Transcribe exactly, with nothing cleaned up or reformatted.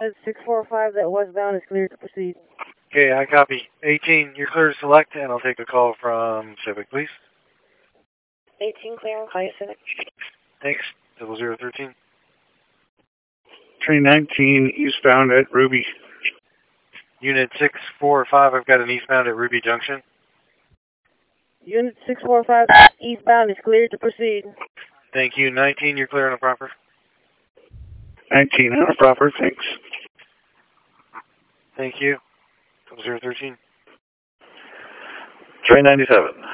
six four five, that westbound is cleared to proceed. Okay, I copy. eighteen, you're clear to select, and I'll take a call from Civic, please. eighteen, clear on Hyatt Civic. Thanks. Double zero thirteen. Train nineteen, eastbound at Ruby. Unit six four five, I've got an eastbound at Ruby Junction. Unit six four five, eastbound is cleared to proceed. Thank you. nineteen, you're clear on a proper. nineteen on a proper, thanks. Thank you. Double zero thirteen. Train ninety-seven.